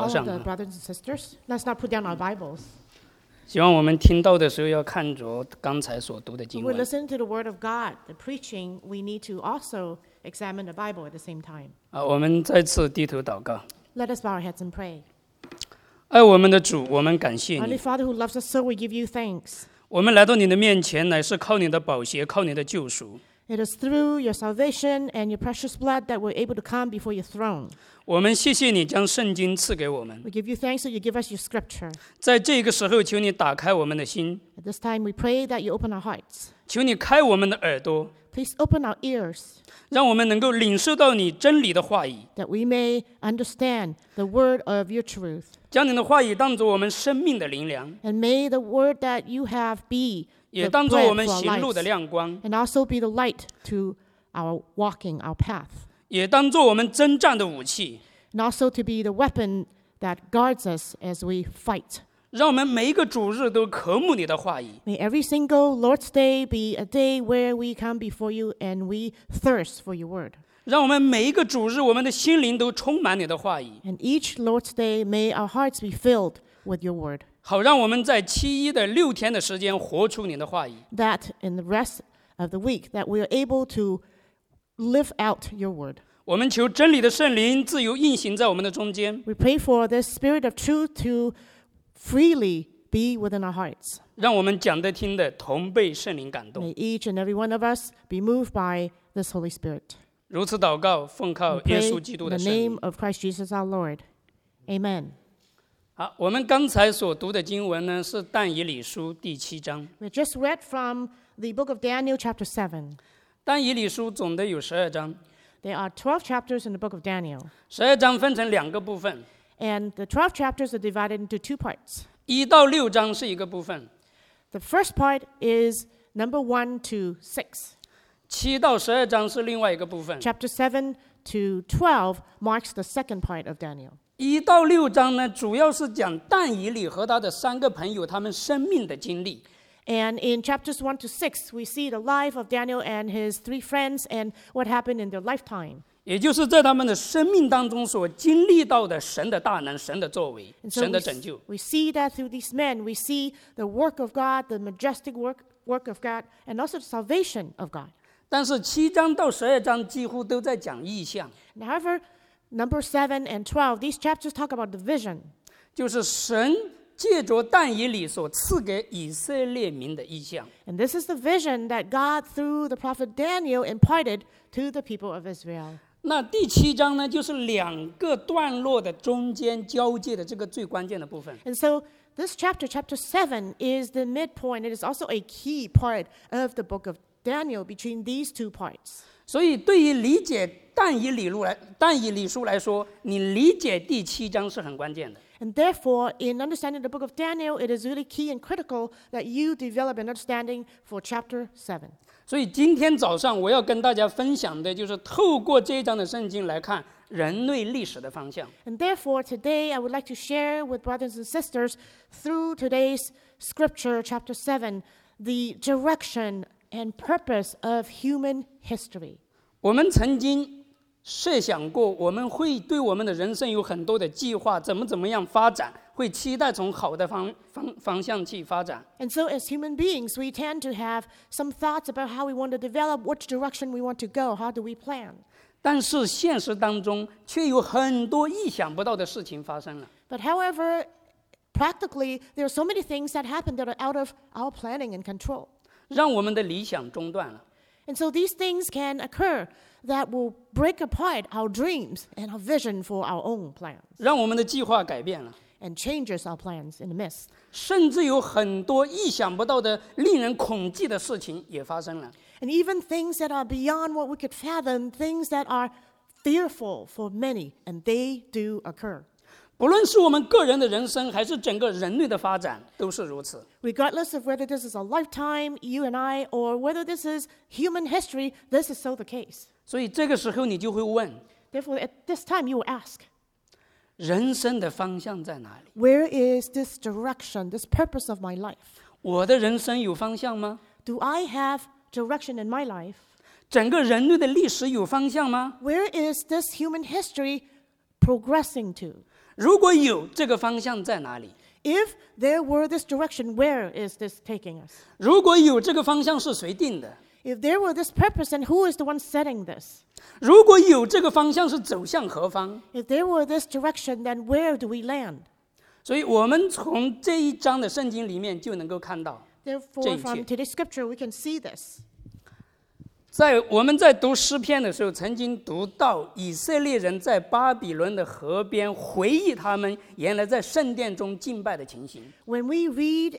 合 all 上 of the brothers and sisters, let's not put down our Bibles. 希望我们听到的时候要看着刚才所读的 When 经 we 文。 listen to the Word of God, the preaching, we need to also examine the Bible at the same time. 我们再次低头祷告。 Let us bow our heads and pray. 爱我们的主，我们感谢 Heavenly 你。 Father who loves us so, we give you thanks. 我们来到你的面前，乃是靠你的宝血，靠你的救赎。 It is through your salvation and your precious blood that we're able to come before your throne. 我们谢谢你将圣经赐给我们。 We give you thanks that you give us your scripture. 在这个时候，求你打开我们的心， At this time, we pray that you open our hearts. 求你开我们的耳朵， Please open our ears 让我们能够领受到你真理的话语， that we may understand the word of your truth. 将你的话语当作我们生命的灵粮， And may the word that you have be 也 the 当作我 bread 们 for our 行路的 lives, 亮光， and also be the light to our walking, our path, 也当作我们征战的武器， and also to be the weapon that guards us as we fight. 让我们每一个主日都渴慕你的话语， May every single Lord's Day be a day where we come before you and we thirst for your word. 让我们每一个主日，我们的心灵都充满你的话语， And each Lord's Day, may our hearts be filled with your word, 好让我们在7的6天的时间活出你的话语。 that in the rest of the week that we are able to live out your word. 我们求真理的圣灵自由运行在我们的中间， We pray for this spirit of truth to freely be within our hearts. 让我们讲的听的同被圣灵感动。 May each and every one of us be moved by this Holy Spirit. 如此祷告，奉靠 We 耶 pray 稣基督 in 的 the 圣 name 名。 of Christ Jesus our Lord. Amen. 好，我们刚才所读的经文呢，是但以理书第7章。 We just read from the book of Daniel, chapter 7. 但以理书总的有12章， There are 12 chapters in the book of Daniel, 12章分成2个部分， and the 12 chapters are divided into 2 parts. 1到6章是一个部分， The first part is number 1 to 6. 7到12章是另外一个部分。 Chapter 7 to 12 marks the second part of Daniel. 1到6章呢，主要是讲但以理和他的3个朋友他们生命的经历。 And in chapters 1 to 6, we see the life of Daniel and his 3 friends and what happened in their lifetime. 也就是在他们的生命当中所经历到的神的大能、神的作为、 And so 神的拯救。 we see that through these men, we see the work of God, the majestic work of God, and also the salvation of God. 但是7章到12章几乎都在讲意象， However, number 7 and 12, these chapters talk about the vision. 就是神借着但以理所赐给以色列民的意象。 And this is the vision that God, through the prophet Daniel, imparted to the people of Israel. 那第7章呢，就是2个段落的中间交界的这个最关键的部分。 And so this chapter, chapter 7, is the midpoint. It is also a key part of the book of Daniel between these 2 parts. 所以对于理解但以理书来说，你理解第7章是很关键的。 And therefore, in understanding the book of Daniel, it is really key and critical that you develop an understanding for chapter 7. 所以今天早上我要跟大家分享的就是透过这一章的圣经来看人类历史的方向。 And therefore, today I would like to share with brothers and sisters through today's scripture, chapter 7, the direction and purpose of human history. 我们曾经设想过，我们会对我们的人生有很多的计划，怎么样发展，会期待从好的方向去发展。 And so as human beings, we tend to have some thoughts about how we want to develop, which direction we want to go, how do we plan. 但是现实当中却有很多意想不到的事情发生了。 But however, practically, there are so many things that happen that are out of our planning and control. 让我们的理想中断了。 And so these things can occur that will break apart our dreams and our vision for our own plans 让我们的计划改变了， and changes our plans in the midst. 甚至有很多意想不到的、令人恐惧的事情也发生了。 And even things that are beyond what we could fathom, things that are fearful for many, and they do occur. 不论是我们个人的人生，还是整个人类的发展，都是如此。 Regardless of whether this is a lifetime, you and I, or whether this is human history, this is so the case. 所以这个时候你就会问： Therefore, at this time, you will ask, 人生的方向在哪里？ where is this direction, this purpose of my life? 我的人生有方向吗？ Do I have direction in my life? 整个人类的历史有方向吗？ Where is this human history progressing to? 如果有这个方向在哪里？ If there were this direction, where is this taking us? 如果有这个方向是谁定的？ If there were this purpose, then who is the one setting this? 如果有这个方向是走向何方？ If there were this direction, then where do we land? 所以我们从这一章的圣经里面就能够看到， Therefore, from today's scripture, we can see this. 我们在读诗篇的时候，曾经读到以色列人在巴比伦的河边回忆他们原来在圣殿中敬拜的情形。 When we read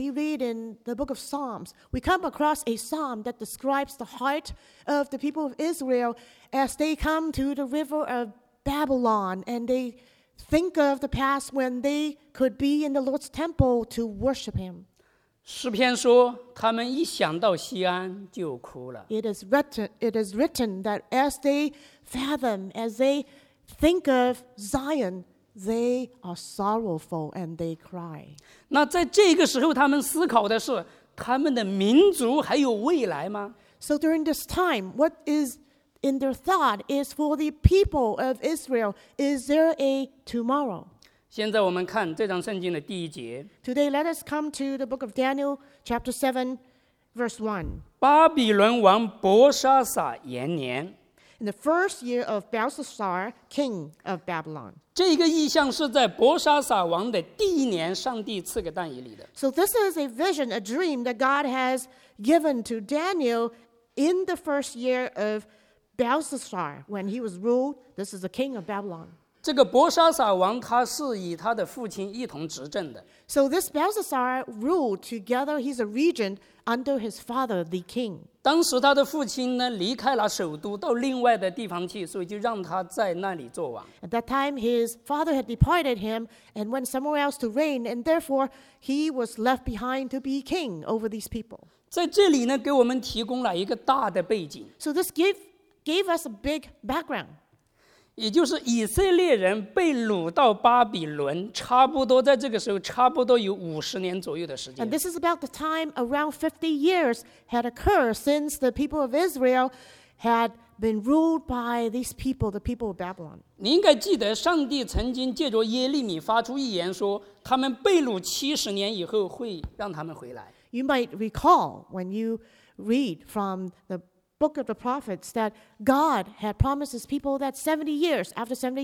in the book of Psalms, we come across a psalm that describes the heart of the people of Israel as they come to the river of Babylon and they think of the past when they could be in the Lord's temple to worship Him. 诗篇说，他们一想到西安就哭了。 It is written that as they fathom, as they think of Zion, they are sorrowful and they cry. 那在这个时候，他们思考的是他们的民族还有未来吗？ So during this time, what is in their thought is for the people of Israel, is there a tomorrow? 现在我们看这章圣经的第1节， Today, let us come to the book of Daniel, chapter 7, verse 1. 巴比伦王伯沙撒延年。 In the first year of Belshazzar, king of Babylon. 这个意象是在伯沙撒王的第1年，上帝赐给但以理的。 So this is a vision, a dream that God has given to Daniel in the first year of Belshazzar when he was ruled. This is the king of Babylon. 这个伯沙撒王他是以他的父亲一同执政的。 So this Belshazzar ruled together. He's a regent under his father, the king. 当时他的父亲呢离开了首都，到另外的地方去，所以就让他在那里做王。 At that time, his father had departed him and went somewhere else to reign, and therefore he was left behind to be king over these people. 在这里呢，给我们提供了一个大的背景， So this gave us a big background. 也就是以色列人被掳到巴比伦，差不多在这个时候，差不多有50年左右的时间 And。this is about the time around 50 years had occurred since the people of Israel had been ruled by these people, the people of Babylon. 你应该记得，上帝曾经借着耶利米发出预言说，他们被掳70年以后会让他们回来。 You might recall when you read from the book of the prophets that God had promised his people that 70 years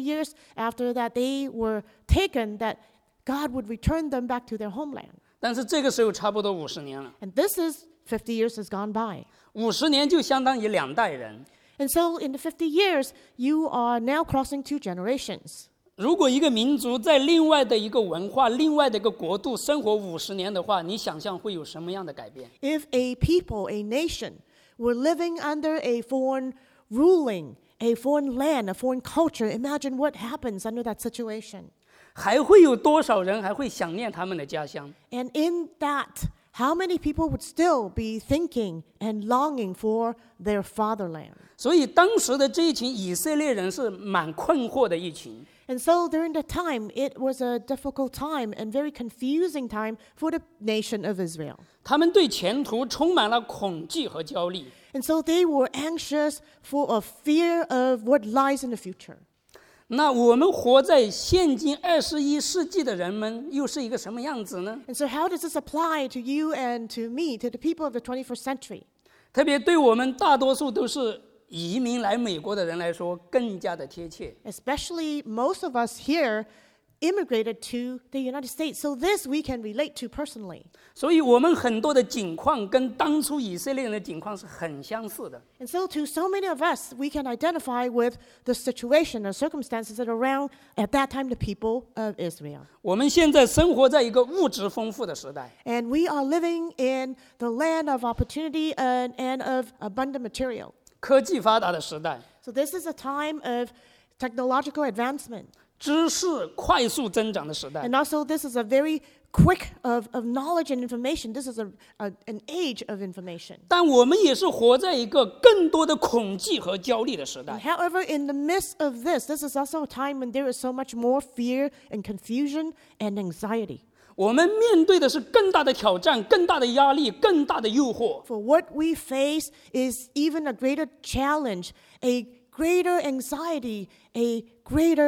after that they were taken, that God would return them back to their homeland. 但是这个时候差不多50年了， And this is 50 years has gone by. 50年就相当于2代人。 And so in the 50 years, you are now crossing 2 generations. 如果一个民族在另外的一个文化、另外的一个国度生活50年的话，你想象会有什么样的改变？ If a people, a nation, were living under a foreign ruling, a foreign land, a foreign culture, imagine what happens under that situation. 还会有多少人还会想念他们的家乡？ And in that, how many people would still be thinking and longing for their fatherland? 所以当时的这一群以色列人是蛮困惑的一群。 And so during that time, it was a difficult time and very confusing time for the nation of Israel. 他们对前途充满了恐惧和焦虑。 And so they were anxious for a fear of what lies in the future. 那我们活在现今21世纪的人们，又是一个什么样子呢？ And so how does this apply to you and to me, to the people of the 21st century? 特别对我们大多数都是移民来美国的人来说，更加的贴切。 Especially most of us here immigrated to the United States. So this we can relate to personally. 所以我们很多的境况跟当初以色列人的境况是很相似的。 And so to so many of us, we can identify with the situation or circumstances that are around at that time the people of Israel. 我们现在生活在一个物质丰富的时代， And we are living in the land of opportunity and of abundant material. 科技发达的时代， So this is a time of technological advancement. 知识快速增长的时代。 And also this is a very quick of knowledge and information. This is an age of information. 但我们也是活在一个更多的恐惧和焦虑的时 And 代。 however, in the midst of this is also a time when there is so much more fear and confusion and anxiety. 我们面对的是更大的挑战、更大的压力、更大的诱惑。 For what we face is even a greater challenge, a greater anxiety, a greater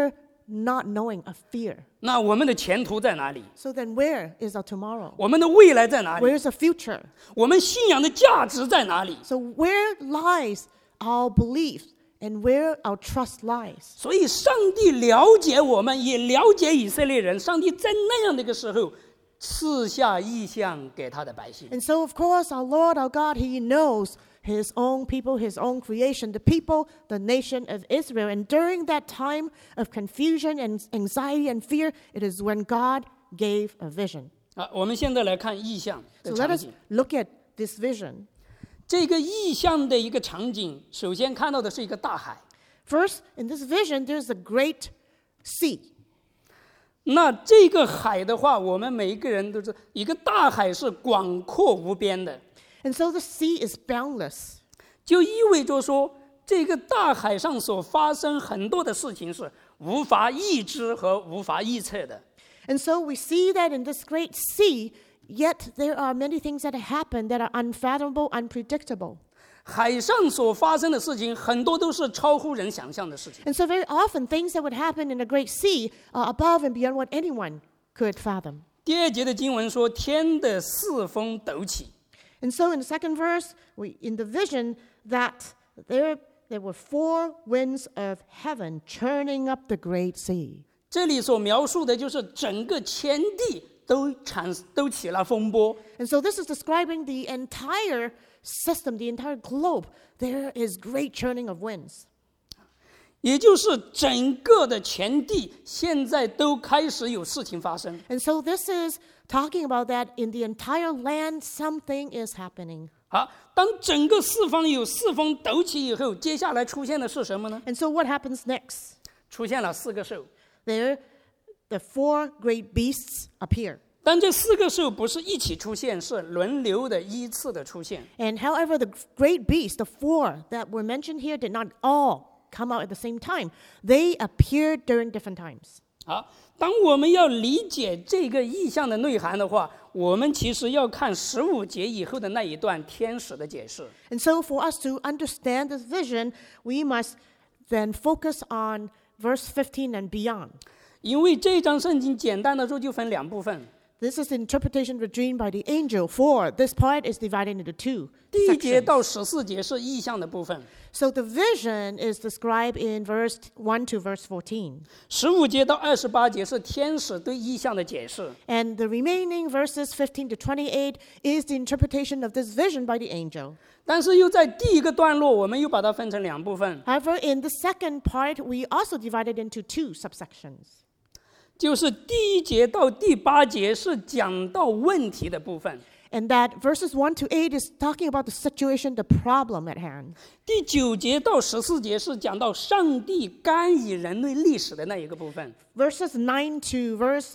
not knowing of fear. 那我们的前途在哪里？ So then where is our tomorrow? 我们的未来在哪里？ Where's the future? 我们信仰的价值在哪里？ So where lies our belief and where our trust lies? 所以上帝了解我们，也了解以色列人。上帝在那样的一个时候，赐下异象给他的百姓。 And so, of course, our Lord, our God, He knows His own people, His own creation, the people, the nation of Israel. And during that time of confusion and anxiety and fear, it is when God gave a vision. 我们现在来看异象的 So let 场 us 景。 look at this vision. 这个异象的一个场景，首先看到的是一个大海。 First, in this vision, there's a great sea. 那这个海的话，我们每一个人都知道，一个大海是广阔无边的， And so the sea is boundless. 就意味着说，这个大海上所发生很多的事情是无法预知和无法预测的。 And so we see that in this great sea, yet there are many things that happen that are unfathomable, unpredictable. 海上所发生的事情，很多都是超乎人想象的事情。 And so very often things that would happen in a great sea are above and beyond what anyone could fathom. 第2节的经文说，天的四风陡起。 And so in the second verse, in the vision, that there were 4 winds of heaven churning up the great sea. 这里所描述的就是整个天地都起了风波。 And so this is describing the entire system, the entire globe. There is great churning of winds. 也就是整个的全地现在都开始有事情发生。 And so this is talking about that in the entire land, something is happening. 好，当整个四方有四风陡起以后，接下来出现的是什么呢？ And so what happens next? 出现了4个兽。 There, the 4 great beasts appear. 但这4个兽不是一起出现，是轮流的依次的出现。 And however, the great beasts, the 4 that were mentioned here, did not all come out at the same time. They appeared during different times. 好，当我们要理解这个意象的内涵的话，我们其实要看15节以后的那一段天使的解释。 And so for us to understand this vision, we must then focus on verse 15 and beyond. 因为这张圣经简单的说就分2部分。 This is the interpretation of the dream by the angel. For this part is divided into 2 第1节 sections. 到14节是意象的部分， So the vision is described in verse 1 to verse 14. 15节到28节是天使对意象的解释。 And the remaining verses 15 to 28 is the interpretation of this vision by the angel. 但是又在第1个段落，我们又把它分成2部分， However, in the second part, we also divided into 2 subsections. 就是第1节到第8节是讲到问题的部分， And that verses 1 to 8 is talking about the situation, the problem at hand. 第9节到14节是讲到上帝干预人类历史的那一个部分， Verses 9 to verse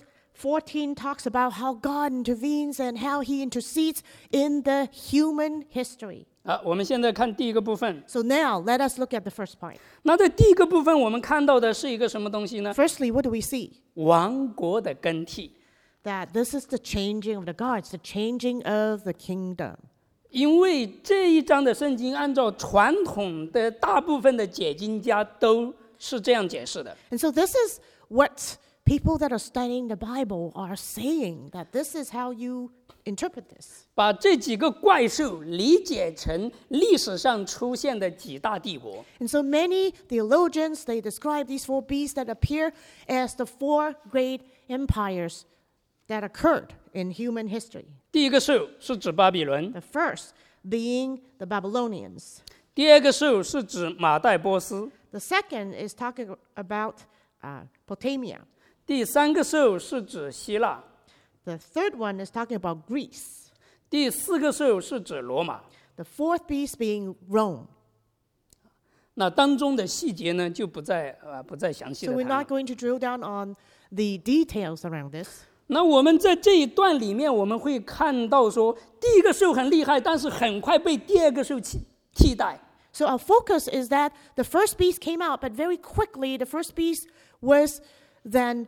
14 talks about how God intervenes and how he intercedes in the human history. 我们现在看第1个部分。 So now, let us look at the first part. 那在第1个部分，我们看到的是一个什么东西呢？ Firstly, what do we see? 王国的更替。 That this is the changing of the guards, the changing of the kingdom. 因为这一章的圣经按照传统的大部分的解经家都是这样解释的。 And so this is what people that are studying the Bible are saying, that this is how you interpret this. 把这几个怪兽理解成历史上出现的几大帝国。 And so many theologians, they describe these 4 beasts that appear as the 4 great empires that occurred in human history. 第1个兽是指巴比伦， The first being the Babylonians. 第2个兽是指马代波斯， The second is talking about Potamia. 第3个兽是指希腊， The third one is talking about Greece. 第4个兽是指罗马。 The fourth beast being Rome. 那当中的细节呢，就不再详细 So 的 we're 谈 not 了。 going to drill down on the details around this. 那我们在这一段里面，我们会看到说，第1个兽很厉害，但是很快被第2个兽替代。 So our focus is that the first beast came out, but very quickly the first beast was then,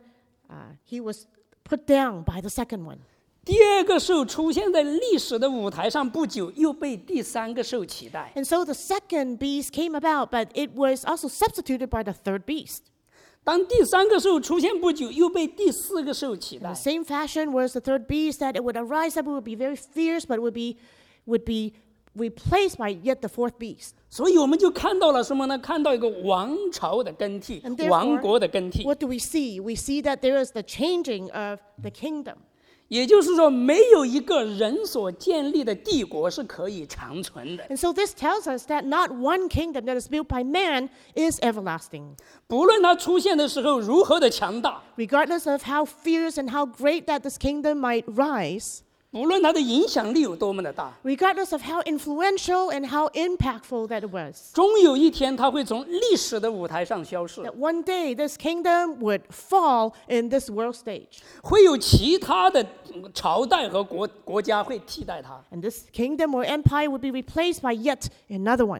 he was put down by the second one. 第2个兽出现在历史的舞台上不久，又被第3个兽取代。 And so the second beast came about, but it was also substituted by the third beast. 当第三个兽出现不久，又被第四个兽取 In 代 the。same fashion was the third beast, that it would arise up, it would be very fierce, but it would be replaced by yet the fourth beast. 所以我们就看到了什么呢？看到一个王朝的更替 And，therefore, 王国的更替。 What do we see? We see that there is the changing of the kingdom. 也就是说，没有一个人所建立的帝国是可以长存的。 And so this tells us that not one kingdom that is built by man is everlasting. 不论它出现的时候如何的强大， Regardless of how fierce and how great that this kingdom might rise, 不论它的影响力有多么的大， regardless of how influential and how impactful that it was, 终有一天它会从历史的舞台上消逝， that one day this kingdom would fall in this world stage. 会有其他的朝代和国家会替代它。 And this kingdom or empire would be replaced by yet another one.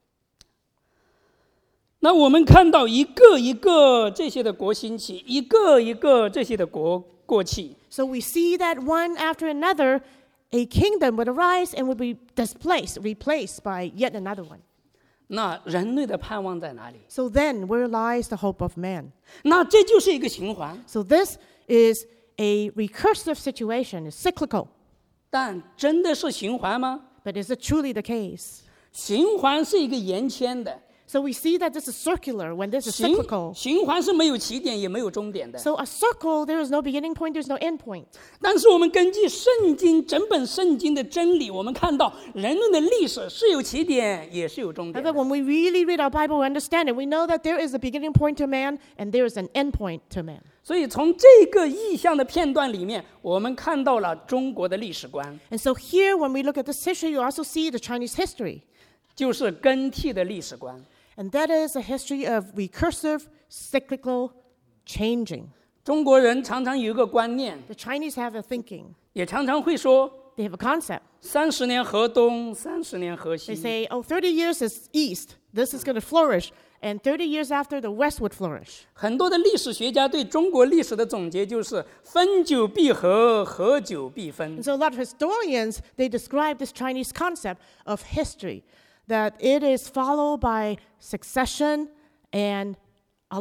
那我们看到一个一个这些的国兴起，一个一个这些的国过去。 So we see that one after another, a kingdom would arise and would be displaced, replaced by yet another one. 那人类的盼望在哪里？ So then, where lies the hope of man? 那这就是一个循环。 So this is a recursive situation, it's cyclical. 但真的是循环吗？ But is it truly the case? 循环是一个延迁的， So we see that this is circular when this is 循 cyclical. 循环是没有起点也没有终点的。 So a circle, there is no beginning point, there's no end point. 但是我们根据圣经整本圣经的真理，我们看到人类的历史是有起点也是有终点 However, 的。 when we really read our Bible, we understand it. We know that there is a beginning point to man and there is an end point to man. 所以从这个意象的片段里面，我们看到了中国的历史观， And so here, when we look at this history, you also see the Chinese history. 就是更替的历史观。 And that is a history of recursive, cyclical changing. 中国人常常有一个观念， The Chinese have a thinking. 也常常会说 They have a concept. ：30年河东，30年河 They 西。 say, oh, 30 years is east. This is going to flourish. And 30 years after, the west would flourish. 很多的历史学家对中国历史的总结就是“分久必合，合久必分 And so a lot of historians, they describe this Chinese concept of history, that it is followed by succession and alliance. ”。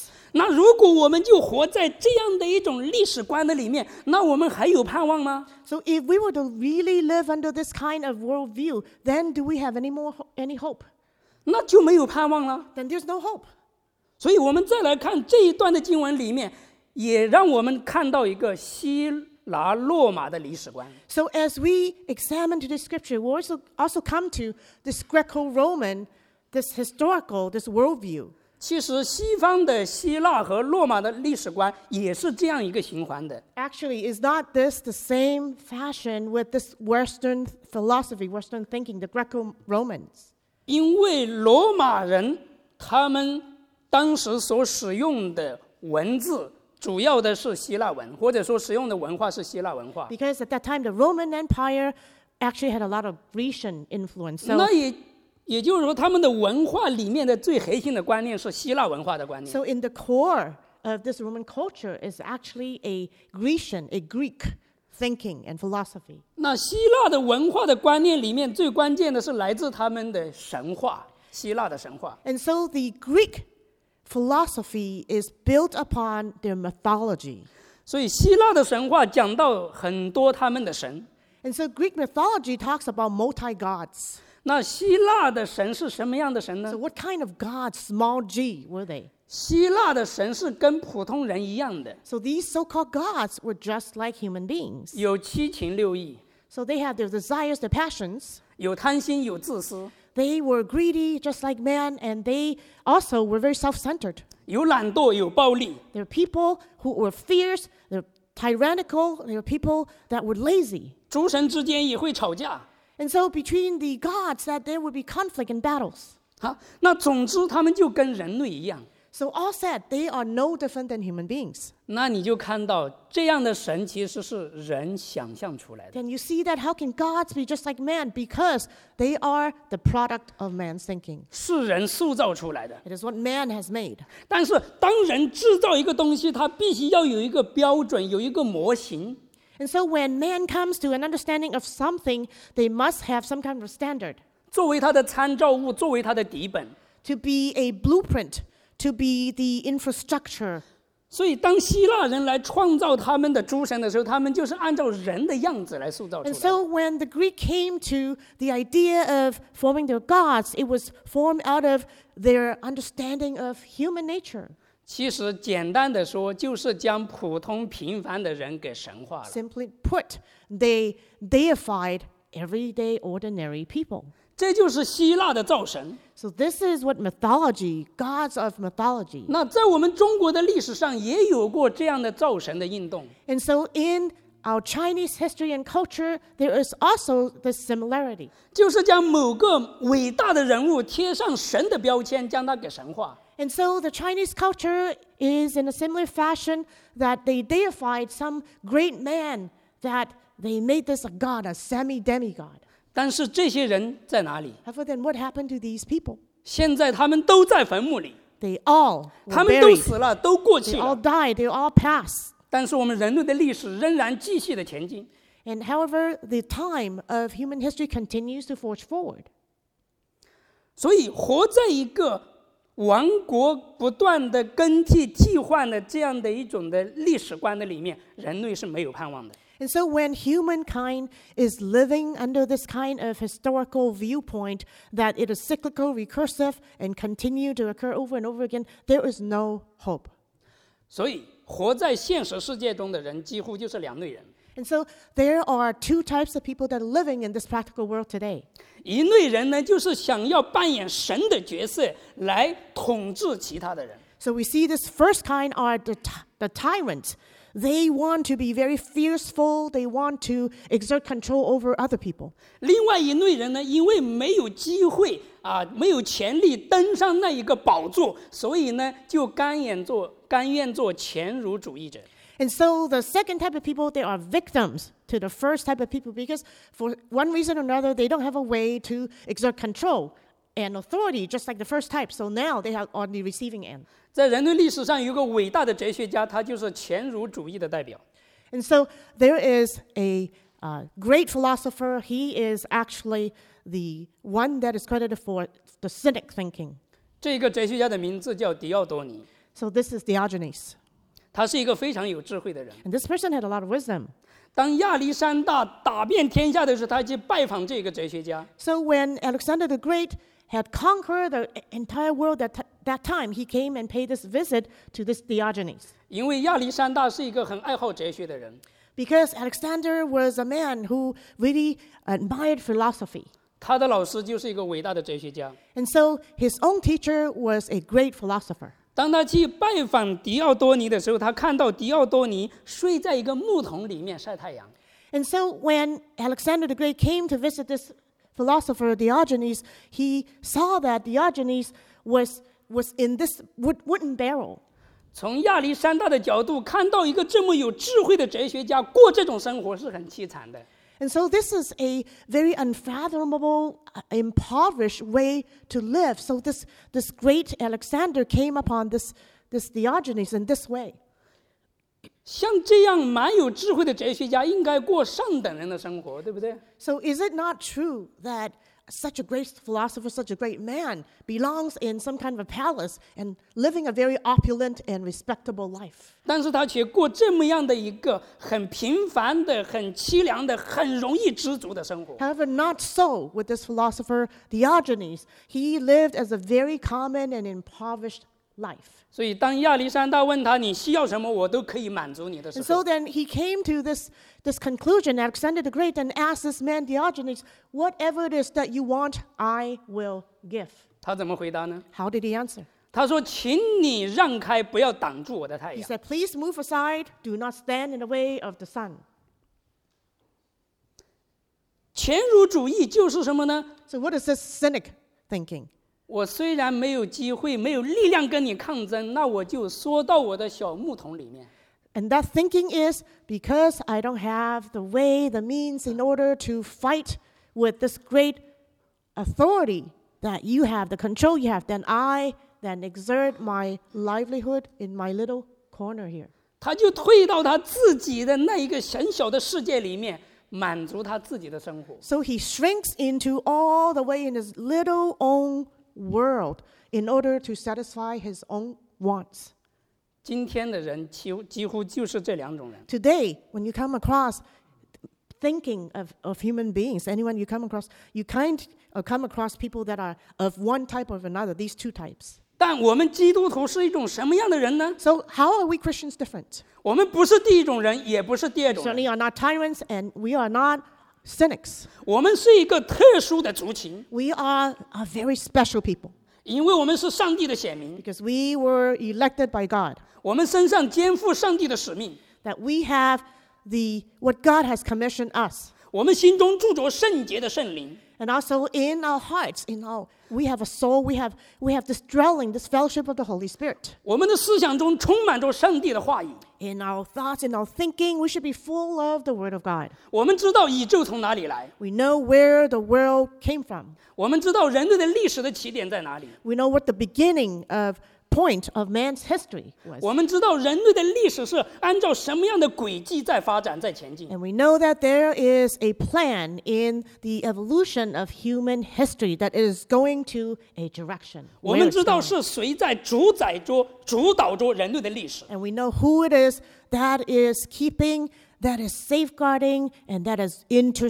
那如果我们就活在这样的一种历史观的里面，那我们还有盼望吗？ So if we were to really live under this kind of worldview, then do we have any hope? 那就没有盼望了。 Then there's no hope. 所以我们再来看这一段的经文里面，也让我们看到一个希腊罗马的历史观。 So as we examine to the scripture, we also come to this Greco-Roman, this historical, this worldview. 其实西方的希腊和罗马的历史观也是这样一个循环的。 Actually, is not this the same fashion with this Western philosophy, Western thinking, the Greco-Romans? 因为罗马人他们当时所使用的文字，主要的是希腊文，或者说使用的文化是希腊文化。 Because at that time, the Roman Empire actually had a lot of Grecian influence. So, 那也就是说，他们的文化里面的最核心的观念是希腊文化的观念。 so in the core of this Roman culture is actually a Grecian, a Greek thinking and philosophy. 那希腊的文化的观念里面，最关键的是来自他们的神话，希腊的神话。 And so the Greek philosophy is built upon their mythology. 所以希腊的神话讲到很多他们的神。 And so Greek mythology talks about multi-gods. 那希腊的神是什么样的神呢 So？what kind of gods, small g, were they? 希腊的神是跟普通人一样的， So these so-called gods were just like human beings. 有七情六欲， So they had their desires, their passions. 有贪心，有自私， They were greedy just like man, and they also were very self-centered. 有懒惰，有暴力。 There were people who were fierce, they're tyrannical, there were people that were lazy. 诸神之间也会吵架。 And so between the gods that there would be conflict and battles. 好，那总之他们就跟人类一样。 So all said, they are no different than human beings. 那你就看到这样的神其实是人想象出来的。 Then you see that how can gods be just like man? Because they are the product of man's thinking. 是人塑造出来的。 It is what man has made. 但是当人制造一个东西，它必须要有一个标准，有一个模型。 And so when man comes to an understanding of something, they must have some kind of standard 作为它的参照物，作为它的底本。 to be a blueprint, to be the infrastructure. 所以，当希腊人来创造他们的诸神的时候，他们就是按照人的样子来塑造出 And 来的。 so when the Greek came to the idea of forming their gods, it was formed out of their understanding of human nature. 其实简单的说，就是将普通平凡的人给神化了。 Simply put, they deified everyday, ordinary people. 这就是希腊的造神。 So this is what mythology, gods of mythology. 那在我们中国的历史上也有过这样的造神的运动。 And so in our Chinese history and culture, there is also this similarity. 就是将某个伟大的人物贴上神的标签，将他给神化。 And so the Chinese culture is in a similar fashion that they deified some great man, that they made this a god, a semi-demigod. 但是这些人在哪里？ However, then what happened to these people? 现在他们都在坟墓里， They all 他 were 们都 buried. 死了，都过去 They all 了。 died. They all passed. 但是我们人类的历史仍然继续的前进。 And however, the time of human history continues to forge forward. 所以，活在一个王国不断的更替、替换的这样的一种的历史观的里面，人类是没有盼望的。 And so when humankind is living under this kind of historical viewpoint that it is cyclical, recursive, and continue to occur over and over again, there is no hope. 所以，活在现实世界中的人几乎就是两类人： And so there are two types of people that are living in this practical world today. 一类人呢，就是想要扮演神的角色来统治其他的人； So we see this first kind are the tyrants. They want to be very fearful. They want to exert control over other people. 另外一类人呢，因为没有机会没有权利登上那一个宝座，所以呢，就甘愿做前儒主义者。 And so the second type of people, they are victims to the first type of people because for one reason or another, they don't have a way to exert control and authority, just like the first type. So now they are on the receiving end. 在人类历史上有一个伟大的哲学家，他就是前儒主义的代表。 And so there is a great philosopher. He is actually the one that is credited for the Cynic thinking. 这个哲学家的名字叫狄奥多尼， So this is Diogenes. 他是一个非常有智慧的人。 And this person had a lot of wisdom. 当亚历山大打遍天下的时候，他去拜访这个哲学家。 So when Alexander the Great had conquered the entire world at that time, he came and paid this visit to this Diogenes. 因为亚历山大是一个很爱好哲学的人， Because Alexander was a man who really admired philosophy. 他的老师就是一个伟大的哲学家。 And so his own teacher was a great philosopher. 当他去拜访狄奥多尼的时候，他看到狄奥多尼睡在一个木桶里面晒太阳。 And so when Alexander the Great came to visit this philosopher Diogenes, he saw that Diogenes was in this wooden barrel. 从亚历山大的角度看到一个这么有智慧的哲学家过这种生活是很凄惨的。 And so this is a very unfathomable, impoverished way to live. So this great Alexander came upon this Diogenes in this way. 像这样蛮有智慧的哲学家，应该过上等人的生活，对不对？ So is it not true that such a great philosopher, such a great man, belongs in some kind of a palace and living a very opulent and respectable life? 但是他却过这么样的一个很平凡的、很凄凉的、很容易知足的生活。 However, not so with this philosopher Diogenes. He lived as a very common and impoverished life. 所以，当亚历山大问他你需要什么，我都可以满足你的时 And so 候， then he came to this conclusion, Alexander the Great, and asked this man Diogenes, whatever it is that you want, I will give. 他怎么回答呢？ How did he answer? 他说：“请你让开，不要挡住我的太 He 阳。 said, please move aside, do not stand in the way of the sun. ” 前儒主义就是什么呢？ So what is this cynic thinking? 我虽然没有机会、没有力量跟你抗争，那我就缩到我的小木桶里面。 And that thinking is, because I don't have the way, the means in order to fight with this great authority that you have, the control you have, then I then exert my livelihood in my little corner here. 他就退到他自己的那一个很小的世界里面，满足他自己的生活。 So he shrinks into all the way in his little own world in order to satisfy his own wants. 今天的人几乎就是这两种人。 Today, when you come across thinking of human beings, anyone you come across, you come across people that are of one type or another, these two types. 但我们基督徒是一种什么样的人呢？ So how are we Christians different? 我们不是第一种人，也不是第二种人， Certainly are not tyrants and we are not cynics. 我们是一个特殊的族群， We are a very special people 因为我们是上帝的选民， because we were elected by God, 我们身上肩负上帝的使命， that we have what God has commissioned us. 我们心中住着圣洁的圣灵， And also in our hearts, we have a soul, we have this dwelling, this fellowship of the Holy Spirit. 我们的思想中充满着上帝的话语， In our thoughts, in our thinking, we should be full of the Word of God. 我们知道宇宙从哪里来， We know where the world came from. 我们知道人类的历史的起点在哪里， We know what the beginning point of man's history was. 我们知道人类的历史是按照什么样的轨迹在发展、在前进。 And we know that there is a plan in the evolution of human history that is going to a direction. 我 where 们 it's 知道 going. 是谁在主宰着、主导着人类的历史。 And we know who it is that is keeping, that is safeguarding, and that is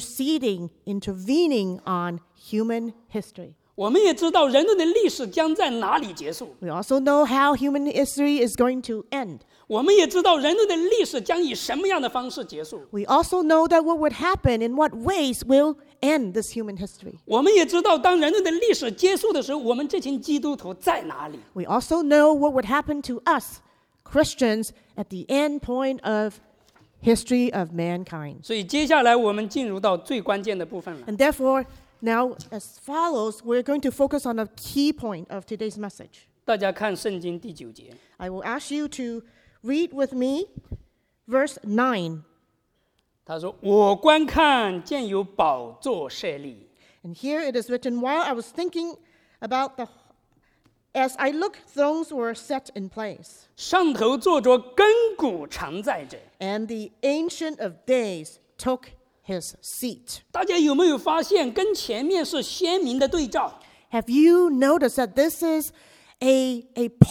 intervening on human history. 我们也知道人类的历史将在哪里结束， We also know how human history is going to end. 我们也知道人类的历史将以什么样的方式结束， We also know that what would happen, in what ways will end this human history. 我们也知道当人类的历史结束的时候，我们这群基督徒在哪里。 We also know what would happen to us, Christians, at the end point of history of mankind. 所以接下来我们进入到最关键的部分了。 And therefore, now as follows, we're going to focus on a key point of today's message. 大家看圣经第9节， I will ask you to read with me verse 9. 他说：“我观看见有宝座设立， And here it is written, while I was thinking about as I looked, thrones were set in place, 上头坐着亘古常在者。” and the Ancient of Days took his seat. 大家有没有发现，跟前面是鲜明的对照？ Have you noticed that this is a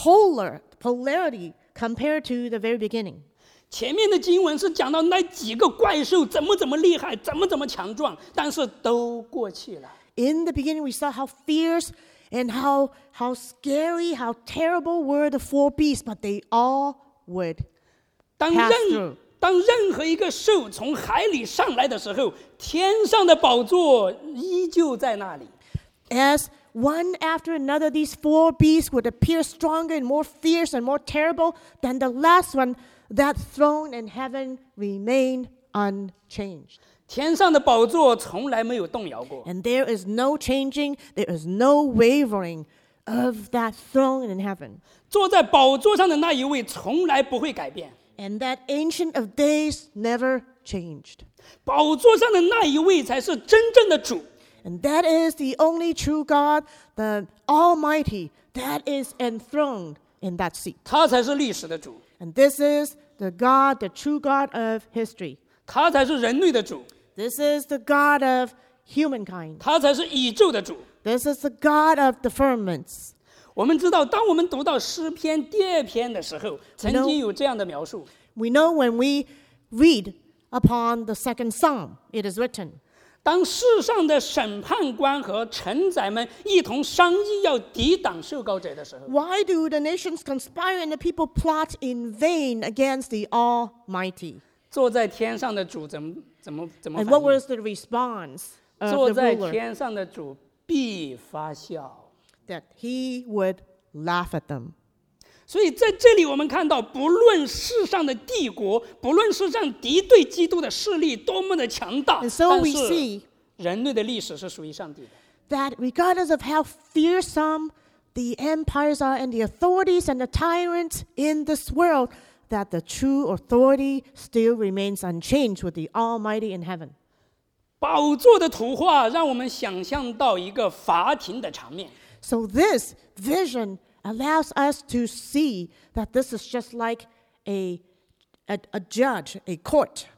polarity compared to the very beginning? 前面的经文是讲到那几个怪兽怎么厉害，怎么强壮，但是都过去了。 In the beginning, we saw how fierce and how scary, how terrible were the four beasts, but they all would 当 pass 任 through. 当任何一个兽从海里上来的时候，天上的宝座依旧在那里。 As one after another, these four beasts would appear stronger and more fierce and more terrible than the last one. That throne in heaven remained unchanged. 天上的宝座从来没有动摇过。 And there is no changing, there is no wavering of that throne in heaven. 坐在宝座上的那一位从来不会改变。 And that Ancient of Days never changed. 宝座上的那一位才是真正的主。 And that is the only true God, the Almighty, that is enthroned in that seat. 他才是历史的主， And this is the God, the true God of history. 他才是人类的主， This is the God of humankind. 他才是宇宙的主。 This is the God of the firmaments. 我们知道，当我们读到诗篇第2篇的时候，曾经有这样的描述： We know when we read upon the second psalm, it is written, 当世上的审判官和臣宰们一同商议要抵挡受膏者的时候， Why do the nations conspire and the people plot in vain against the Almighty? 坐在天上的主怎么 And 反 what 应？ was the response 坐 of the 在 ruler? 天上的主必发笑。 That he would laugh at them. 所以在这里我们看到，不论世上的帝国，不论世上敌对基督的势力多么的强大， And so 但 we 是 see 人类的历史是属于上帝的。 that regardless of how fearsome the empires are and the authorities and the tyrants in this world, that the true authority still remains unchanged with the Almighty in heaven. 宝座的图画让我们想象到一个法庭的场面， So this vision allows us to see that this is just like a judge, a court.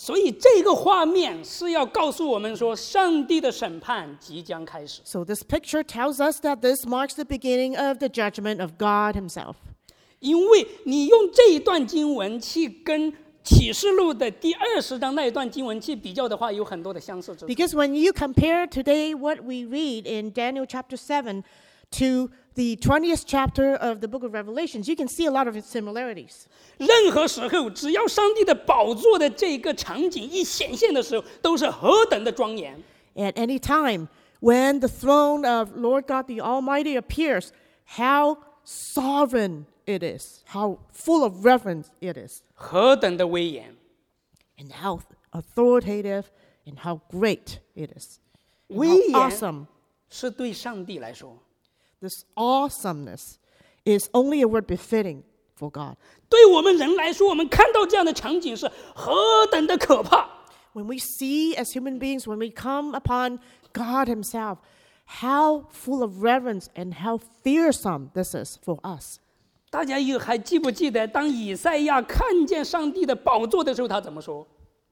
所以这个画面是要告诉我们说，上帝的审判即将开始。 So this picture tells us that this marks the beginning of the judgment of God himself. 因为你用这一段经文去跟启示录的第20章那一段经文去比较的话，有很多的相似之处。 Because when you compare today what we read in Daniel chapter 7 to the 20th chapter of the book of Revelations, you can see a lot of similarities. 任何时候，只要上帝的宝座的这个场景一显现的时候，都是何等的庄严。 At any time, when the throne of Lord God the Almighty appears, how sovereign it is, how full of reverence it is, 何等的威严！ and how authoritative and how great it is, and 威 how 严 awesome. 是对上帝来说， This awesomeness is only a word befitting for God. 对我们人来说，我们看到这样的场景是何等的可怕！ When we see as human beings, when we come upon God himself, how full of reverence and how fearsome this is for us. 大家还记不记得，当以赛亚看见上帝的宝座的时候，他怎么说？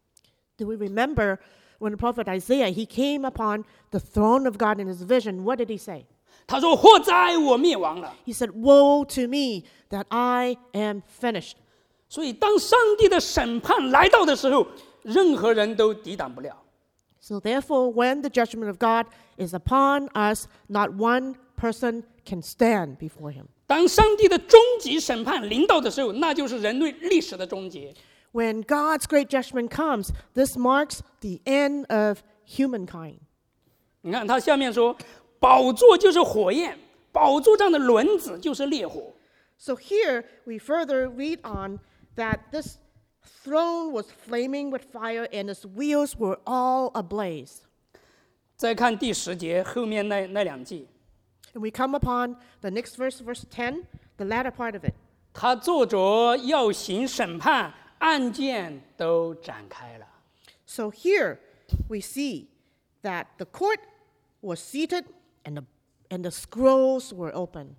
Do we remember when the prophet Isaiah, he came upon the throne of God in his vision, what did he say? 他说：“祸哉，我灭亡了。 He said, woe to me that I am finished. ” 所以，当上帝的审判来到的时候，任何人都抵挡不了。 So therefore, when the judgment of God is upon us, not one person can stand before him. 当上帝的终极审判临到的时候，那就是人类历史的终结。 When God's great judgment comes, this marks the end of humankind. 你看他下面说，宝座就是火焰，宝座上的轮子就是烈火。 So here we further read on that this throne was flaming with fire and its wheels were all ablaze. 再看第10节后面那2句， And we come upon the next verse, verse 10, the latter part of it. 他坐着要行审判，案件都展开了。 So here we see that the court was seated and the scrolls were open.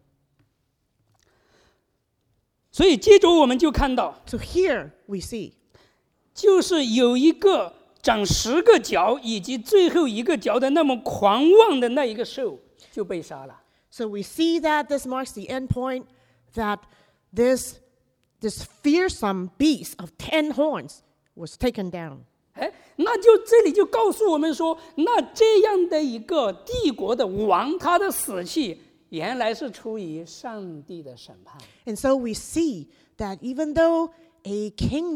所以接着我们就看到， So here we see 就是有一个长10个角以及最后一个角的那么狂妄的那一个兽就被杀了。 So we see that this marks the end point, that this fearsome beast of 10 horns was taken down. 哎，那就这里就告诉我们说，那这样的一个帝国的王，他的死去原来是出于上帝的审判。 And so we see that even though a king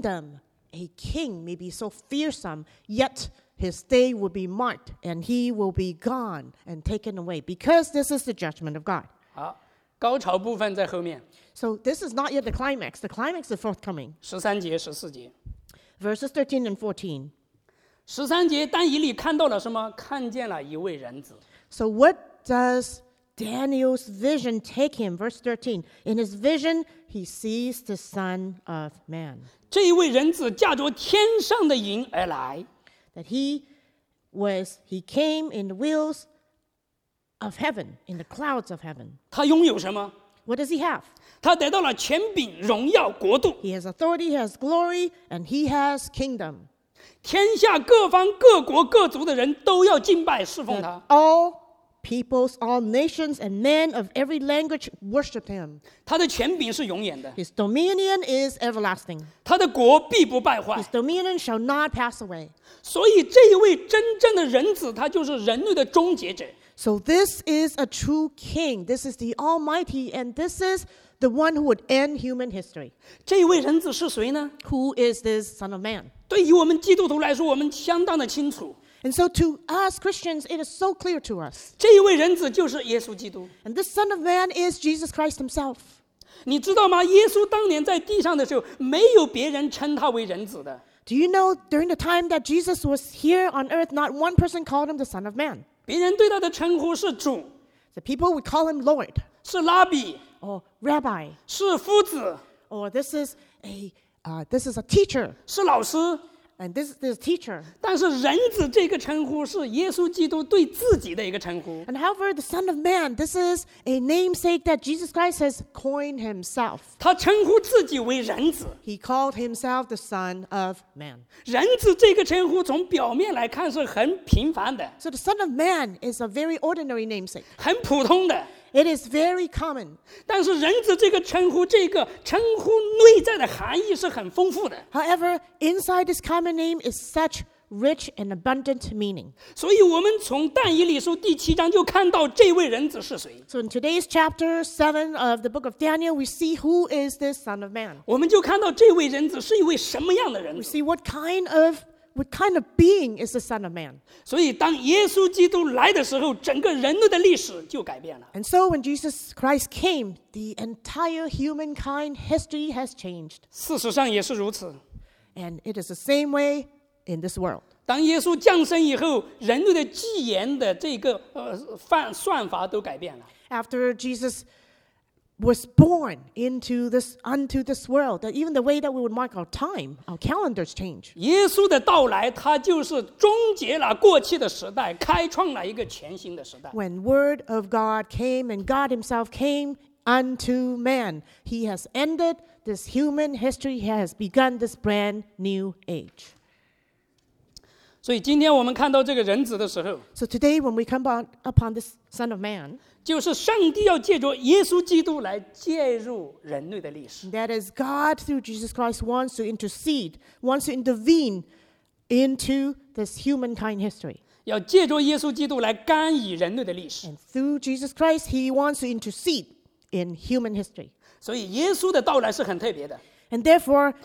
may be so fearsome, yet his day will be marked and he will be gone and taken away because this is the judgment of God. 好，高潮部分在后面， So this is not yet the climax. The climax is forthcoming. 13节、14节。 Verses 13 and 14. 13节，但以理看到了什么？看见了一位人子。 So what does Daniel's vision take him? Verse 13. In his vision, he sees the Son of Man. 这一位人子驾着天上的云而来， That he came in the wheels of heaven, in the clouds of heaven. 他拥有什么？ What does he have? 他得到了权柄、荣耀、国度。 He has authority, he has glory, and he has kingdom. 天下各方、各国、各族的人都要敬拜侍奉他。 All peoples, all nations, and men of every language worship him. 他的权柄是永远的， His dominion is everlasting. 他的国必不败坏 His。dominion shall not pass away. 所以这一位真正的人子，他就是人类的终结者。 So this is a true king. This is the Almighty, and this is the one who would end human history. 这一位人子是誰呢？ Who is this Son of Man? 对于我们基督徒来说，我们相当的清楚， And so to us Christians, it is so clear to us. 这一位人子就是耶稣基督。 And this Son of Man is Jesus Christ himself. 你知道吗？耶稣当年在地上的时候，没有别人称他为人子的。 Do you know during the time that Jesus was here on earth, not one person called him the Son of Man? 别人对他的称呼是主， The people would call him Lord 是拉比， or Rabbi, 是夫子， or this is a teacher, 是老师。 And this is teacher. 但是人子这个称呼是耶稣基督对自己的一个称呼。 And however, the Son of Man, this is a namesake that Jesus Christ has coined himself. 他称呼自己为人子。 He called himself the Son of Man. 人子这个称呼从表面来看是很平凡的， So the Son of Man is a very ordinary namesake. 很普通的。 It is very common. 但是人子这个称呼内在的含义是很丰富的。 However, inside this common name is such rich and abundant meaning. 所以我们从但以理书第7章就看到这位人子是谁， So in today's chapter 7 of the book of Daniel, we see who is this Son of Man. 我们就看到这位人子是一位什么样的人 We 子。 see what kind of being is the Son of Man. 所以当耶稣基督来的时候，整个人类的历史就改变了。 And so when Jesus Christ came, the entire humankind history has changed. 事实上也是如此。 And it is the same way in this world. 当耶稣降生以后，人类的纪元的这个算法都改变了。 After Jesus was born unto this world, that even the way that we would mark our time, our calendars change. 耶稣的到来，他就是终结了过去的时代，开创了一个全新的时代。 When Word of God came and God himself came unto man, he has ended this human history, he has begun this brand new age. 所以今天我们看到这个人子的时候， So today when we come upon this Son of Man, 就是上帝要借着耶稣基督来介入人类的历史。 that is God through Jesus Christ wants to intercede, wants to intervene into this humankind history. 要借着耶稣基督来干预人类的历史。 And through Jesus Christ, he wants to intercede in human history. 所以耶稣的到来是很特别的。 And therefore,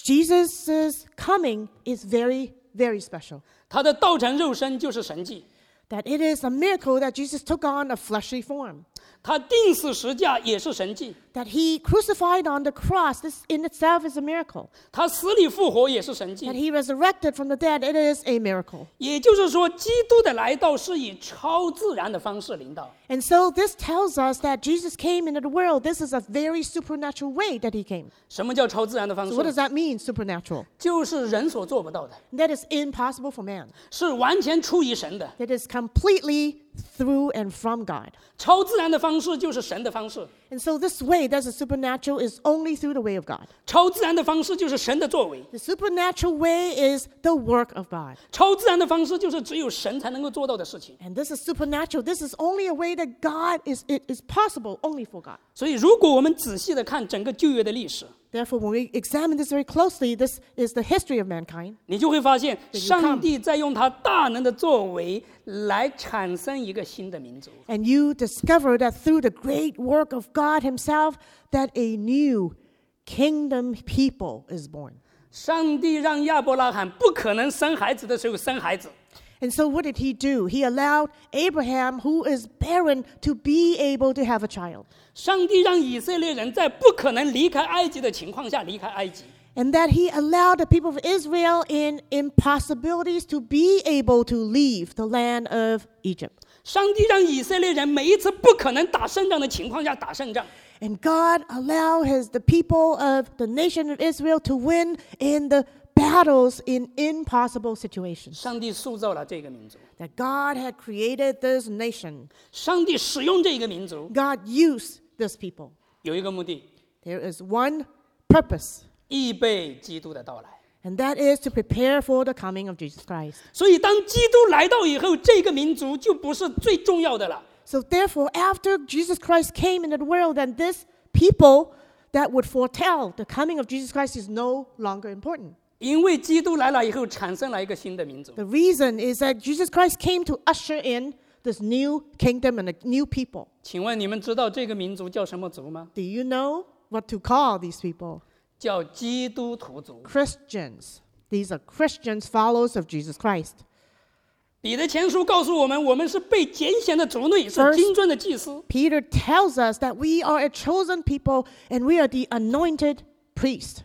Jesus' coming is very, very special. 他的道成肉身就是神迹， That it is a miracle that Jesus took on a fleshly form. 他钉死十架也是神迹， That he crucified on the cross, this in itself is a miracle. 他死里复活也是神 That 迹。 he resurrected from the dead, it is a miracle. 也就是说，基督的来到是以超自然的方式临到。 And so this tells us that Jesus came into the world. This is a very supernatural way that he came. 什么叫超自然的方 So what does 式？ that mean, supernatural? 就是人所做不到的， That is impossible for man. 是完全出于神的。 That is completely through and from God. 超自然的方式就是神的方式， And so this way, that's a supernatural, is only through the way of God. 超自然的方式就是神的作为， The supernatural way is the work of God. 超自然的方式就是只有神才能够做到的事情。 And this is supernatural. This is only a way that God it is possible only for God. 所以，如果我们仔细的看整个旧约的历史， Therefore, when we examine this very closely, this is the history of mankind. 你就会发现， you come 上帝在用他大能的作为来产生一个新的民族。 And you discover that through the great work of God himself, that a new kingdom people is born. 上帝让亚伯拉罕不可能生孩子的时候生孩子， And so what did he do? He allowed Abraham, who is barren, to be able to have a child. 上帝让以色列人在不可能离开埃及的情况下离开埃及。 And that he allowed the people of Israel in impossibilities to be able to leave the land of Egypt. 上帝让以色列人每一次不可能打胜仗的情况下打胜仗， And God allowed the people of the nation of Israel to win in the battles in impossible situations. 上帝塑造了这个民族， That God had created this nation. 上帝使用这个民族 God used this people. 有一个目的， There is one purpose, 预备基督的到来。 and that is to prepare for the coming of Jesus Christ. 所以，当基督来到以后，这个民族就不是最重要的了。 So therefore, after Jesus Christ came into the world, then this people that would foretell the coming of Jesus Christ is no longer important. 因为基督来了以后，产生了一个新的民族。 The reason is that Jesus Christ came to usher in this new kingdom and a new people. 请问你们知道这个民族叫什么族吗？ Do you know what to call these people? 叫基督徒族。 Christians. These are Christians, followers of Jesus Christ. 彼得前书告诉我们，我们是被拣选的族类，是 First- 金尊的祭司。 Peter tells us that we are a chosen people and we are the anointed priest.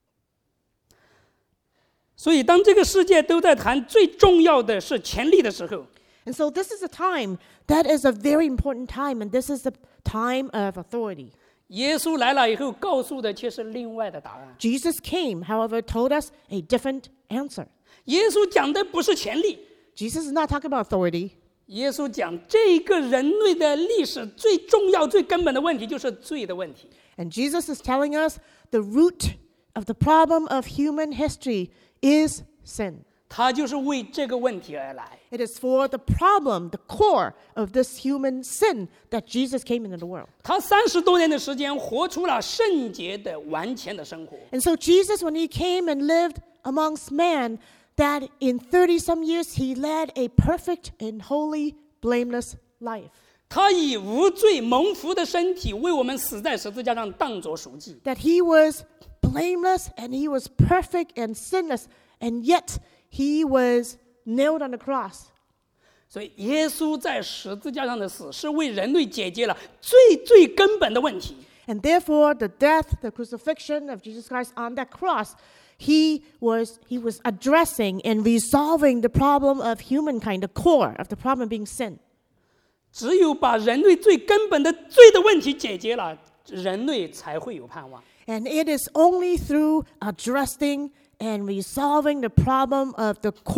所以，当这个世界都在谈最重要的是权力的时候， And so this is a time that is a very important time, and this is the time of authority. 耶稣来了以后，告诉的却是另外的答案。 Jesus came, however, told us a different answer. 耶稣讲的不是权力， Jesus is not talking about authority. 耶稣讲这个人类的历史最重要、最根本的问题就是罪的问题。 And Jesus is telling us the root of the problem of human history is sin. 他就是为这个问题而来。 It is for the problem, the core of this human sin that Jesus came into the world. 他30多年的时间活出了圣洁的、完全的生活。 And so Jesus, when he came and lived amongst man, that in 30-some years he led a perfect and holy, blameless life. 他以无罪蒙福的身体为我们死在十字架上当作赎祭。 That he was blameless and he was perfect and sinless, and yet he was nailed on the cross. 所以耶稣在十字架上的死是为人类解决了最根本的问题。 And therefore, the death, the crucifixion of Jesus Christ on that cross, he was addressing and resolving the problem of humankind, the core of the problem being sin. 只有把人类最根本的罪的问题解决了，人类才会有盼望。 And it is only through addressing and resolving the problem of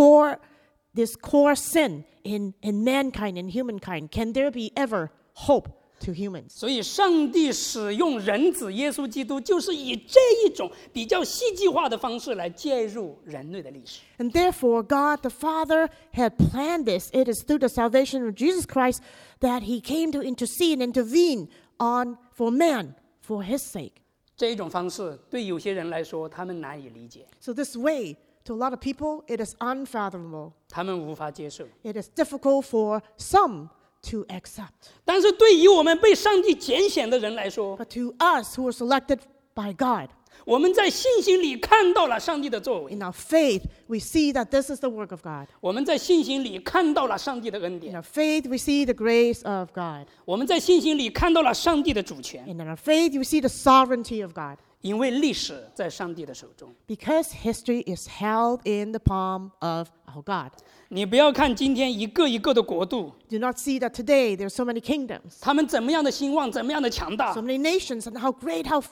this core sin in mankind, in humankind, can there be ever hope to humans. 所以，上帝使用人子耶稣基督，就是以这一种比较戏剧化的方式来介入人类的历史。 And therefore, God the Father had planned this. It is through the salvation of Jesus Christ that he came to intervene for man, for his sake. 这一种方式对有些人来说，他们难以理解， So this way, to a lot of people, it is unfathomable. 他们无法接受。 It is difficult for some to accept. 但是对于我们被上帝拣选的人来说， But to us who are selected by God, 我们在信心里看到了上帝的作为， in our faith, we see that this is the work of God. 我们在信心里看到了上帝的恩 In 典， our faith, we see the grace of God. 我们在信心里看到了上帝的主权， And in our faith, we see the sovereignty of God. 因为历史在上帝的手中。 Because history is held in the palm of our God. 你不要看今天一个一个的国度， Do not see that today there are so many kingdoms, 他们怎么样的兴旺，怎么样的强大 so。many nations, and how great, how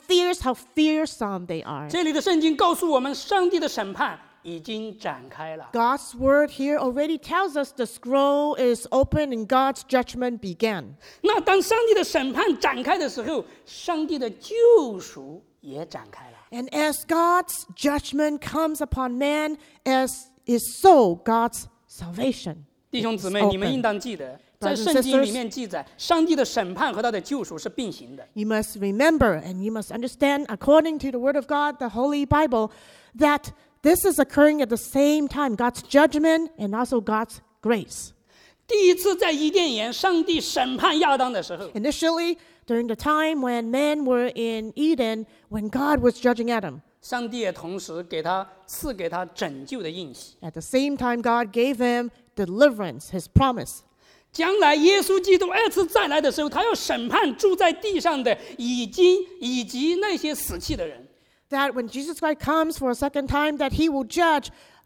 fearsome they are. 这里的圣经告诉我们，上帝的审判已经展开了。 God's word here already tells us the scroll is open and God's judgment began. 那当上帝的审判展开的时候，上帝的救赎也展开了。 And as God's judgment comes upon man, as is so God's salvation. 弟兄姊妹， It's 你们 open. 应当记得，在 Brothers and 圣经里 sisters, 面记载，上帝的审判和他的救赎是并行的。 You must remember and you must understand, according to the Word of God, the Holy Bible, that this is occurring at the same time, God's judgment and also God's grace. 第一次在伊甸园，上帝审判亚当的时候， Initially, during the time when men were in Eden, when God was judging Adam, 上帝也同时赐给他拯救的应许。 at the same time, God gave him deliverance, his promise. 将来耶稣基督二次再来的时候，他要审判住在地上的以及那些死去的人。 That when Jesus Christ comes for a second time, that he will judge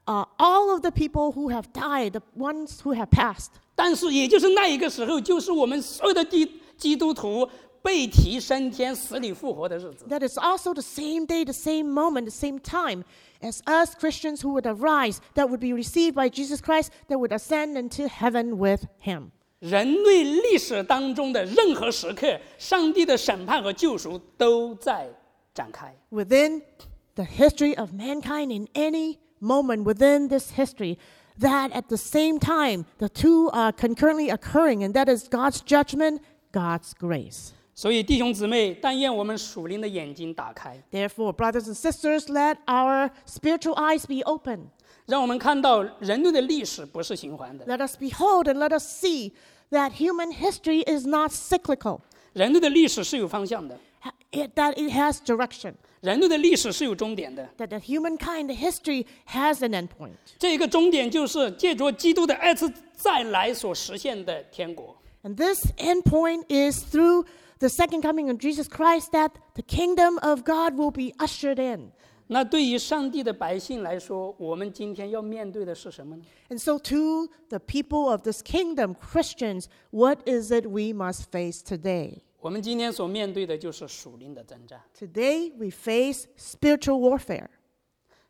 all of the people who have died, the ones who have passed. 但是也就是那一个时候，就是我们所有的基督徒被提升天、死里复活的日子。 That is also the same day, the same moment, the same time as us Christians who would arise, that would be received by Jesus Christ, that would ascend into heaven with him. 人类历史当中的任何时刻，上帝的审判和救赎都在展开。 Within the history of mankind, in any moment within this history, that at the same time, the two are concurrently occurring, and that is God's judgment, God's grace. 所以弟兄姊妹，但愿我们属灵的眼睛打开， Therefore, brothers and sisters, let our spiritual eyes be open. 让我们看到人类的历史不是循环的， Let us behold and let us see that human history is not cyclical, 人类的历史是有方向的， that it has direction, 人类的历史是有终点的。 that the humankind, the history has an endpoint. 这个终点就是借着基督的二次再来所实现的天国。 And this endpoint is through the second coming of Jesus Christ, that the kingdom of God will be ushered in. 那对于上帝的百姓来说，我们今天要面对的是什么呢？ And so to the people of this kingdom, Christians, what is it we must face today? 我们今天所面对的就是属灵的征战。 Today, we face spiritual warfare.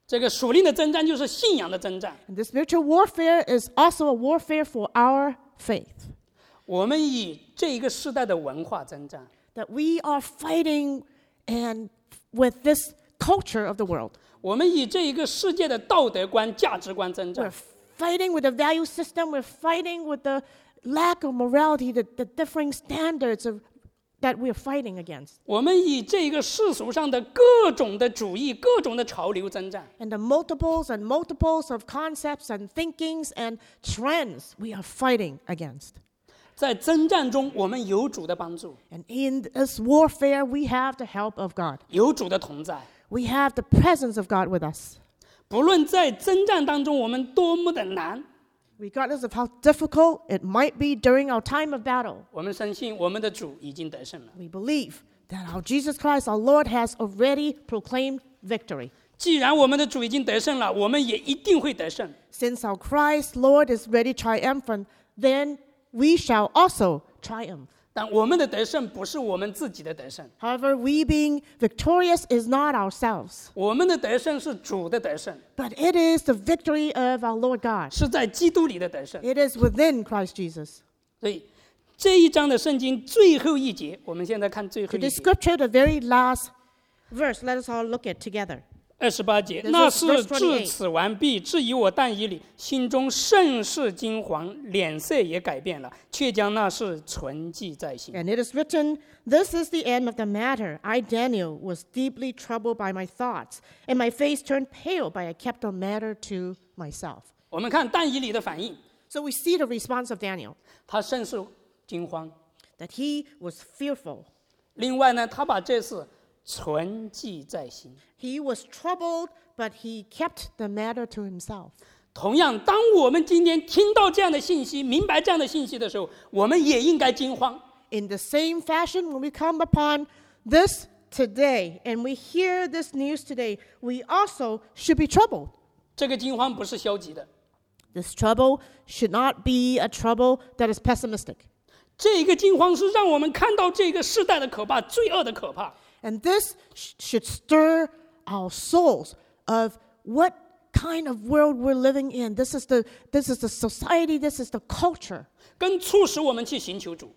这个属灵的征战就是信仰的征战。 And this spiritual warfare is also a warfare for our faith. 我们以这一个时代的文化征战， That we are fighting and with this culture of the world. 我们以这一个世界的道德观、价值观征 We're 战。 fighting with the value system. We're fighting with the lack of morality, the differing standards that we're fighting against. 我们以这个世俗上的各种的主义、各种的潮流征战。 And the multiples of concepts and thinkings and trends we are fighting against. 在征战中，我们有主的帮助， And in this warfare, we have the help of God. 有主的同在。 We have the presence of God with us. 不论在征战当中我们多么的难， Regardless of how difficult it might be during our time of battle, 我们深信我们的主已经得胜了。 we believe that our Jesus Christ, our Lord, has already proclaimed victory. 既然我们的主已经得胜了，我们也一定会得胜。 Since our Christ, Lord, is ready triumphant, then we shall also triumph. 但我们的得胜不是我们自己的得胜， However, we being victorious is not ourselves, 我们的得胜是主的得胜， but it is the victory of our Lord God. 是在基督里的得胜。 It is within Christ Jesus. 所以这一章的圣经最后一节，我们现在看最后一 Today's 节 scripture, the very last verse, let us all look at together. 28节， This is 那是 verse 至 28 此完毕。至于我但以理，心中甚是惊惶，脸色也改变了，却将那事存记在心。 And it is written, "This is the end of the matter. I, Daniel, was deeply troubled by my thoughts, and my face turned pale, but I kept the matter to myself." 我们看但以理的反应， So we see the response of Daniel, 他甚是惊慌。 that he was fearful. 另外呢，他把这事存记在心。 He was troubled, but he kept the matter to himself. 同样，当我们今天听到这样的信息、明白这样的信息的时候，我们也应该惊慌。 In the same fashion, when we come upon this today and we hear this news today, we also should be troubled. 这个惊慌不是消极的， This trouble should not be a trouble that is pessimistic. 这个惊慌是让我们看到这个世代的可怕、罪恶的可怕。 And this should stir our souls of what kind of world we're living in. This is the society, this is the culture. 更促使我们去寻求主。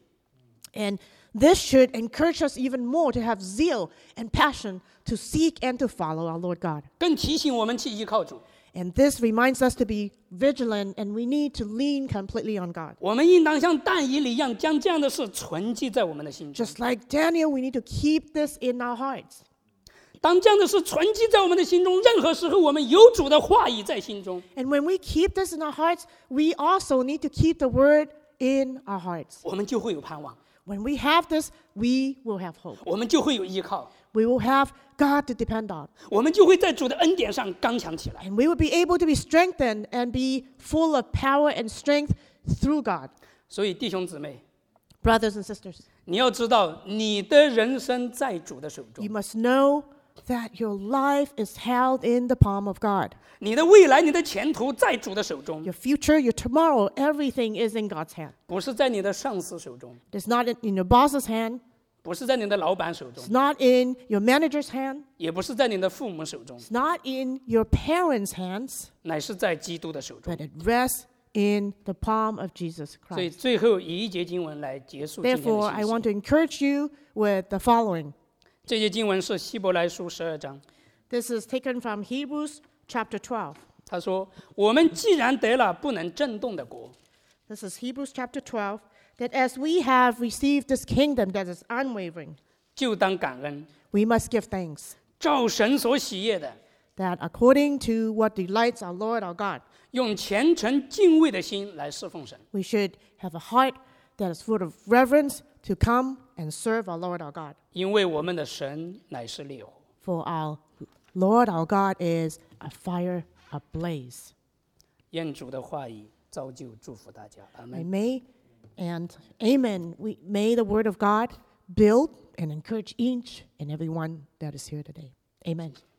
And this should encourage us even more to have zeal and passion to seek and to follow our Lord God. 更提醒我们去依靠主。 And this reminds us to be vigilant, and we need to lean completely on God. 我们应当像但以理一样，将这样的事存记在我们的心中。 Just like Daniel, we need to keep this in our hearts. 当这样的事存记在我们的心中，任何时候我们有主的话语在心中， And when we keep this in our hearts, we also need to keep the word in our hearts. 我们就会有盼望， When we have this, we will have hope. 我们就会有依靠， We will have God to depend on. 我们就会在主的恩典上刚强起来。 And we will be able to be strengthened and be full of power and strength through God. 所以弟兄姊妹， Brothers and sisters, 你要知道，你的人生在主的手 you 中， must know that your life is held in the palm of God. 你的未来、你的前途在主的手中， Your future, your tomorrow, everything is in God's hand. 不是在你的上司手中， It's not in your boss's hand. 不是在你的老板手中 It's，not in your manager's hand. 也不是在你的父母手中， It's not in your parents' hands. 乃是在基督的手中 But。it rests in the palm of Jesus 所以 Christ. 最后以一节经文来结束今天 Therefore, 的 I 信 want 息。 to encourage you with the following. 这节经文是希伯来书12章， This is taken from Hebrews chapter 12. 他说：“我们既然得了不能震动的国， This is Hebrews chapter 12. That as we have received this kingdom that is unwavering, 就当感恩， we must give thanks. 照神所喜悦的， That according to what delights our Lord our God, 用虔诚敬畏的心来侍奉神。 we should have a heart that is full of reverence to come and serve our Lord our God. 因为我们的神乃是烈火。 For our Lord our God is a fire ablaze. 愿主的话语造就祝福大家，阿 I 门。 may and amen. May the word of God build and encourage each and every one that is here today. Amen.